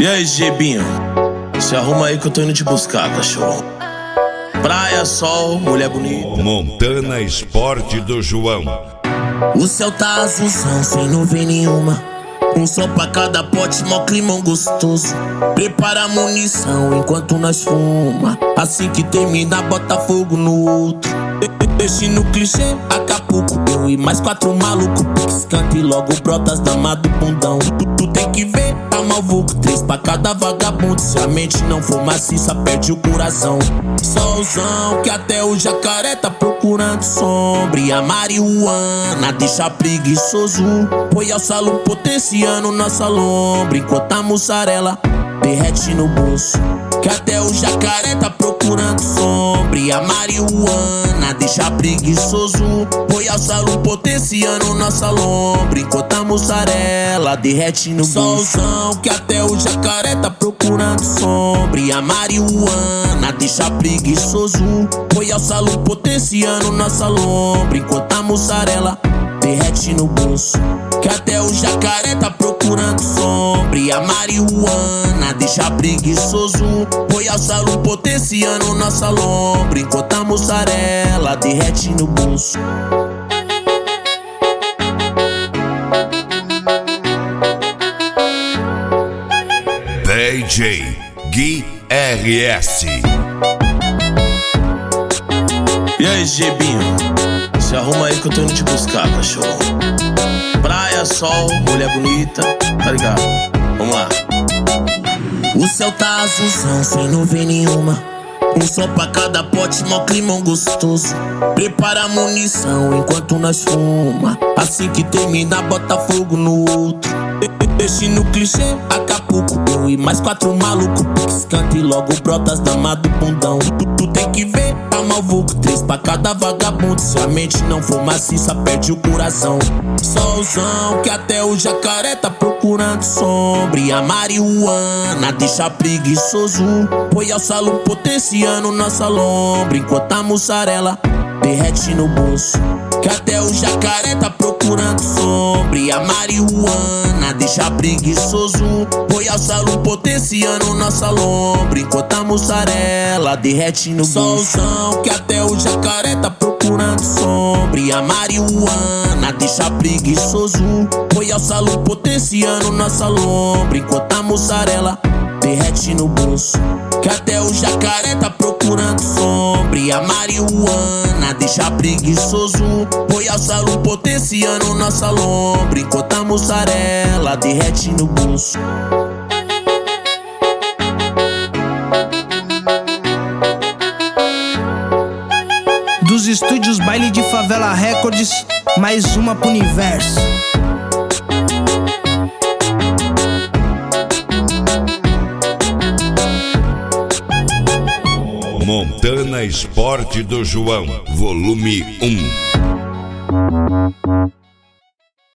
E aí, Gebinho? Se arruma aí que eu tô indo te buscar, cachorro. Praia, sol, mulher bonita. Montana Esporte do João. O céu tá azulzão, sem nuvem nenhuma. Um sol pra cada pote, mó climão gostoso. Prepara a munição enquanto nós fuma. Assim que termina, bota fogo no outro. Deixe no clichê, Acapulco. Eu e mais 4 malucos. Pix canta e logo brotas dama do bundão. Tu tem que ver, tá malvuco. 3 pra cada vagabundo. Se a mente não for maciça, perde o coração. Solzão, que até o jacaré tá procurando sombra. E a marihuana deixa preguiçoso. Põe ao salo potenciando nossa lombra. Enquanto a mussarela derrete no bolso. Que até o jacaré tá procurando sombra. E a marihuana deixa preguiçoso. Põe ao salo potenciando nossa lombra. Enquanto a mussarela derrete no bolso. Solzão, que até o jacaré tá procurando sombra. E a marihuana deixa preguiçoso. Põe ao salo potenciando nossa lombra. Enquanto a mussarela derrete no bolso. Que até o jacaré tá procurando sombra. E a marihuana deixa preguiçoso. Põe ao salo potenciando nossa lombra. Enquanto a mussarela derrete no bolso. DJ Gui RS. E aí, Gebinho? Se arruma aí que eu tô indo te buscar, cachorro. Praia, sol, mulher bonita, tá ligado? Vamos lá. O céu tá azulzão, sem nuvem nenhuma. Um sol pra cada pote, mó climão gostoso. Prepara a munição enquanto nós fuma. Assim que termina, bota fogo no outro. Deixe no clichê, Acapulco. Eu e mais 4 malucos. Pix canta e logo brotas dama do bundão. Tu tem que ver, tá malvuco. 3 pra cada vagabundo. Se a mente não for maciça, perde o coração. Solzão, que até o jacaré tá procurando sombra. E a marihuana deixa preguiçoso. Põe ao salo potenciando nossa lombra. Enquanto a mussarela derrete no bolso. Que até o jacaré tá procurando sombra. E a marihuana deixa preguiçoso. Põe ao salo potenciando nossa lombra. Enquanto a mussarela derrete no bolso. Solzão, que até o jacaré tá procurando sombra. E a marihuana deixa preguiçoso. Põe ao salo potenciando nossa lombra. Enquanto a mussarela derrete no bolso. Que até o jacaré tá procurando sombra. E a marihuana deixa preguiçoso. Põe ao salo potenciando nossa lombra. Enquanto a mussarela derrete no bolso. Dos estúdios Baile de Favela Records, mais uma pro universo. Montana Esporte do João, volume 1.